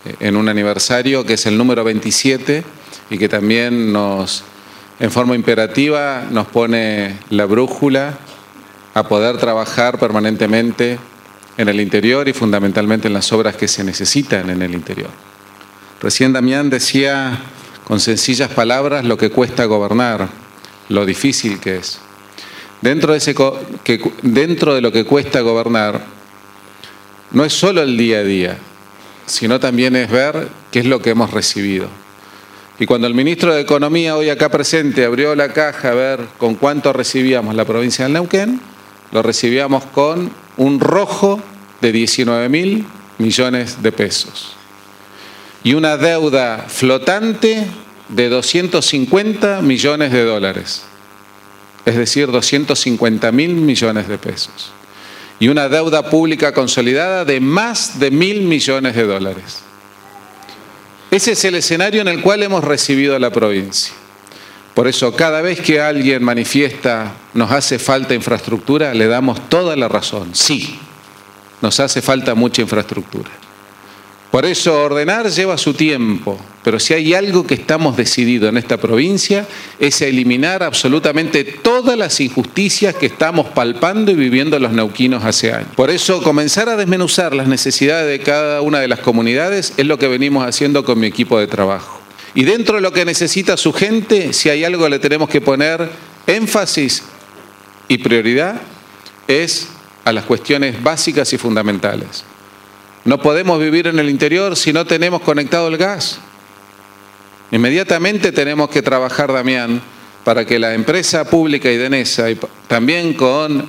en un aniversario que es el número 27 y que también en forma imperativa nos pone la brújula a poder trabajar permanentemente en el interior y fundamentalmente en las obras que se necesitan en el interior. Recién Damián decía con sencillas palabras lo que cuesta gobernar, lo difícil que es. Dentro de lo que cuesta gobernar, no es solo el día a día, sino también es ver qué es lo que hemos recibido. Y cuando el ministro de Economía, hoy acá presente, abrió la caja a ver con cuánto recibíamos la provincia del Neuquén, lo recibíamos con un rojo de 19.000 millones de pesos. Y una deuda flotante de 250 millones de dólares. Es decir, 250.000 millones de pesos. Y una deuda pública consolidada de más de 1.000 millones de dólares. Ese es el escenario en el cual hemos recibido a la provincia. Por eso, cada vez que alguien manifiesta nos hace falta infraestructura, le damos toda la razón. Sí, nos hace falta mucha infraestructura. Por eso ordenar lleva su tiempo, pero si hay algo que estamos decididos en esta provincia es eliminar absolutamente todas las injusticias que estamos palpando y viviendo los neuquinos hace años. Por eso comenzar a desmenuzar las necesidades de cada una de las comunidades es lo que venimos haciendo con mi equipo de trabajo. Y dentro de lo que necesita su gente, si hay algo que le tenemos que poner énfasis y prioridad, es a las cuestiones básicas y fundamentales. No podemos vivir en el interior si no tenemos conectado el gas. Inmediatamente tenemos que trabajar, Damián, para que la empresa pública y Denesa, y también con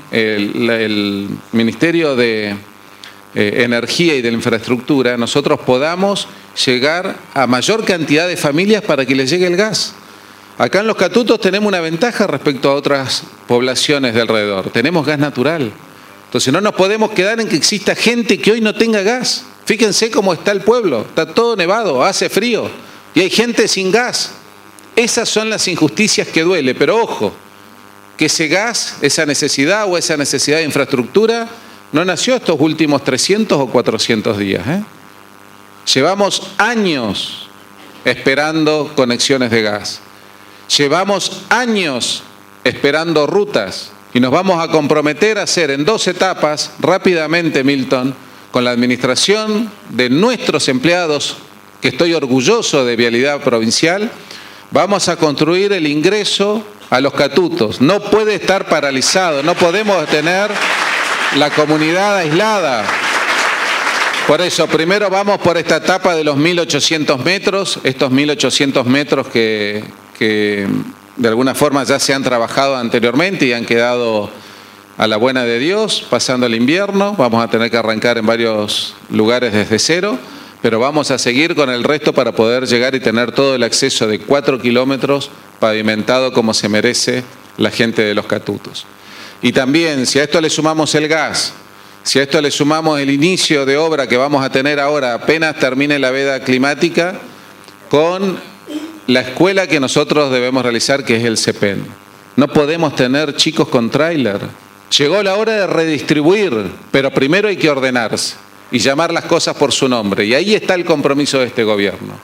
el Ministerio de Energía y de la Infraestructura, nosotros podamos llegar a mayor cantidad de familias para que les llegue el gas. Acá en Los Catutos tenemos una ventaja respecto a otras poblaciones de alrededor. Tenemos gas natural. Entonces no nos podemos quedar en que exista gente que hoy no tenga gas. Fíjense cómo está el pueblo, está todo nevado, hace frío y hay gente sin gas. Esas son las injusticias que duele, pero ojo, que ese gas, esa necesidad de infraestructura no nació estos últimos 300 o 400 días. Llevamos años esperando conexiones de gas. Llevamos años esperando rutas. Y nos vamos a comprometer a hacer en 2 etapas, rápidamente, Milton, con la administración de nuestros empleados, que estoy orgulloso de Vialidad Provincial, vamos a construir el ingreso a Los Catutos. No puede estar paralizado, no podemos tener la comunidad aislada. Por eso, primero vamos por esta etapa de los 1.800 metros, estos 1.800 metros que de alguna forma ya se han trabajado anteriormente y han quedado a la buena de Dios, pasando el invierno. Vamos a tener que arrancar en varios lugares desde cero, pero vamos a seguir con el resto para poder llegar y tener todo el acceso de 4 kilómetros pavimentado como se merece la gente de Los Catutos. Y también, si a esto le sumamos el gas, si a esto le sumamos el inicio de obra que vamos a tener ahora, apenas termine la veda climática, con la escuela que nosotros debemos realizar, que es el CEPEN. No podemos tener chicos con tráiler. Llegó la hora de redistribuir, pero primero hay que ordenarse y llamar las cosas por su nombre. Y ahí está el compromiso de este gobierno.